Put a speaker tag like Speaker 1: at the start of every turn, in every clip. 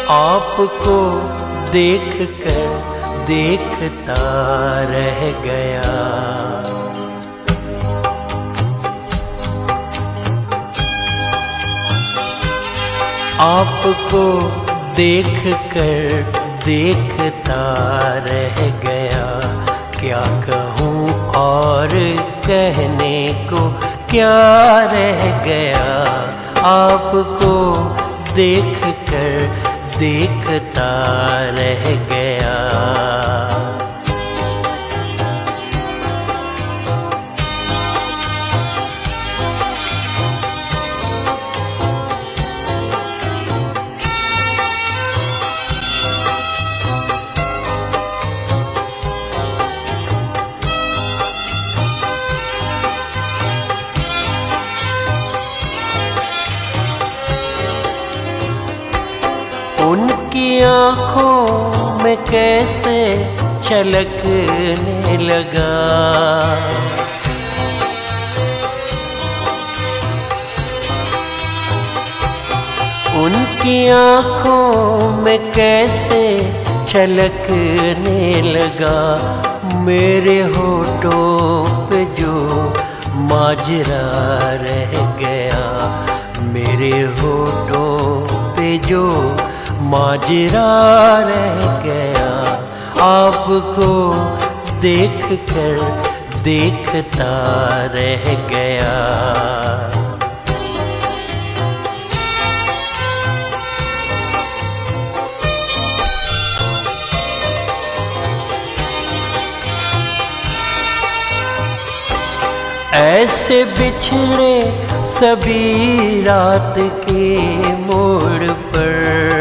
Speaker 1: आपको देख कर देखता रह गया। आपको देख कर देखता रह गया। क्या कहूँ और कहने को क्या रह गया। आपको देख कर देखता रह गया। उनकी आँखों में कैसे छलकने लगा। उनकी आँखों में कैसे छलकने लगा। मेरे होठों पे जो माजरा रह गया। मेरे होठों पे जो माजरा रह गया। आपको देख कर देखता रह गया। ऐसे बिछड़े सभी रात के मोड़ पर।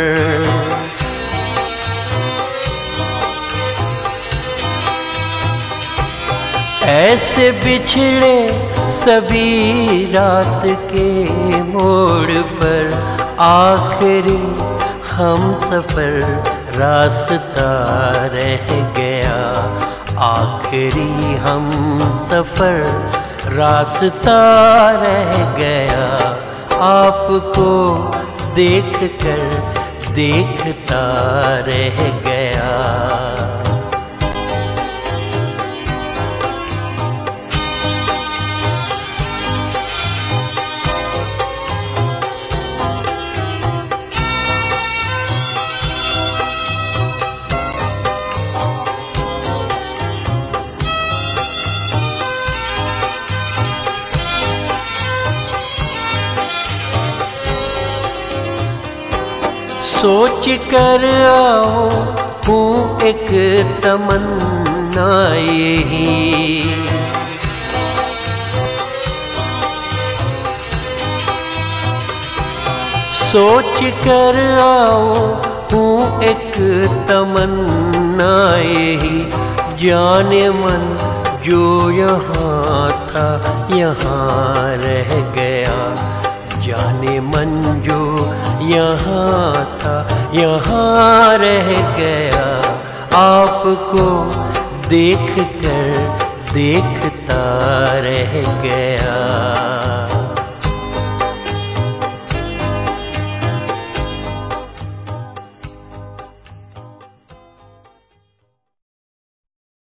Speaker 1: ऐसे बिछड़े सभी रात के मोड़ पर। आखिरी हम सफर रास्ता रह गया। आखिरी हम सफर रास्ता रह गया। आपको देख कर देखता रह गया। सोच कर आओ हूँ एक तमन्ना यही। सोच कर आओ हूँ एक तमन्ना यही। जाने मन जो यहाँ था यहाँ रह गया। जाने मन जो यहाँ था यहाँ रह गया। आपको देख कर देखता रह गया।